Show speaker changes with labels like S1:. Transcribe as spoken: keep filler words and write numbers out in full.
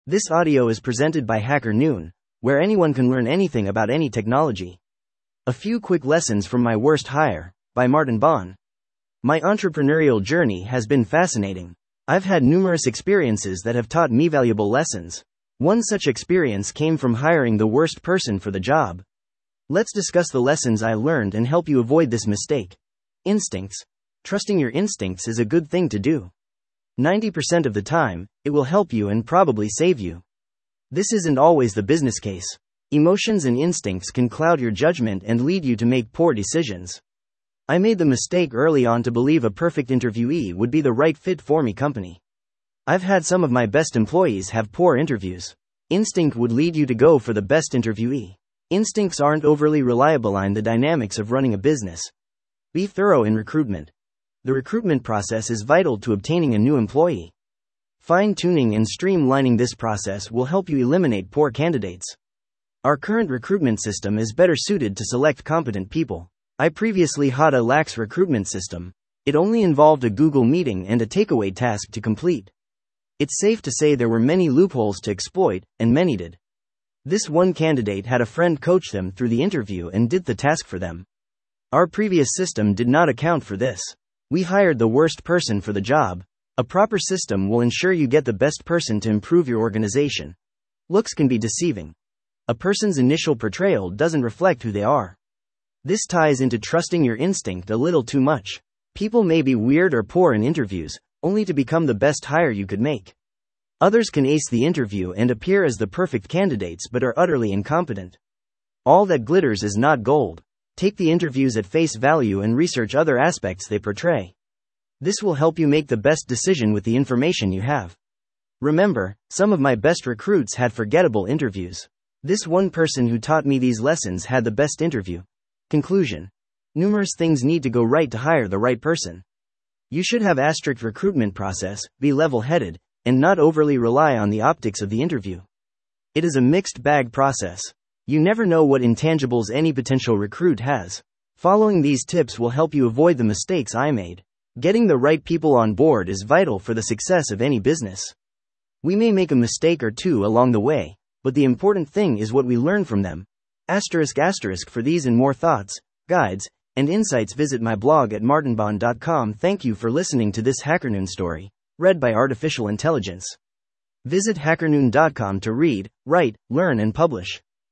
S1: This audio is presented by Hacker Noon, where anyone can learn anything about any technology. A few quick lessons from my worst hire, by Martin Bond. My entrepreneurial journey has been fascinating. I've had numerous experiences that have taught me valuable lessons. One such experience came from hiring the worst person for the job. Let's discuss the lessons I learned and help you avoid this mistake. Instincts. Trusting your instincts is a good thing to do. ninety percent of the time, it will help you and probably save you. This isn't always the business case. Emotions and instincts can cloud your judgment and lead you to make poor decisions. I made the mistake early on to believe a perfect interviewee would be the right fit for me company. I've had some of my best employees have poor interviews. Instinct would lead you to go for the best interviewee. Instincts aren't overly reliable in the dynamics of running a business. Be thorough in recruitment. The recruitment process is vital to obtaining a new employee. Fine-tuning and streamlining this process will help you eliminate poor candidates. Our current recruitment system is better suited to select competent people. I previously had a lax recruitment system. It only involved a Google meeting and a takeaway task to complete. It's safe to say there were many loopholes to exploit, and many did. This one candidate had a friend coach them through the interview and did the task for them. Our previous system did not account for this. We hired the worst person for the job. A proper system will ensure you get the best person to improve your organization. Looks can be deceiving. A person's initial portrayal doesn't reflect who they are. This ties into trusting your instinct a little too much. People may be weird or poor in interviews, only to become the best hire you could make. Others can ace the interview and appear as the perfect candidates but are utterly incompetent. All that glitters is not gold. Take the interviews at face value and research other aspects they portray. This will help you make the best decision with the information you have. Remember, some of my best recruits had forgettable interviews. This one person who taught me these lessons had the best interview. Conclusion. Numerous things need to go right to hire the right person. You should have a strict recruitment process, be level-headed, and not overly rely on the optics of the interview. It is a mixed bag process. You never know what intangibles any potential recruit has. Following these tips will help you avoid the mistakes I made. Getting the right people on board is vital for the success of any business. We may make a mistake or two along the way, but the important thing is what we learn from them. Asterisk asterisk for these and more thoughts, guides, and insights visit my blog at martin bond dot com. Thank you for listening to this HackerNoon story, read by Artificial Intelligence. Visit hacker noon dot com to read, write, learn and publish.